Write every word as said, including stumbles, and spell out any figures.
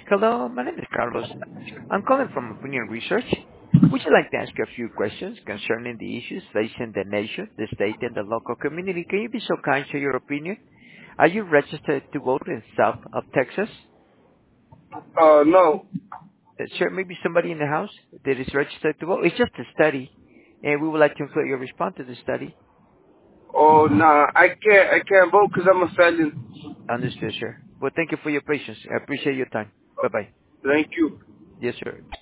Hello, my name is Carlos. I'm calling from Opinion Research. Would you like to ask you a few questions concerning the issues facing the nation, the state, and the local community? Can you be so kind to your opinion? Are you registered to vote in south of Texas? Uh, no. Uh, Sir, maybe somebody in the house that is registered to vote. It's just a study, and we would like to include your response to the study. Oh, nah. I can't. I can't vote because I'm a felon. Understood, sir. Well, thank you for your patience. I appreciate your time. Bye-bye. Thank you. Yes, sir.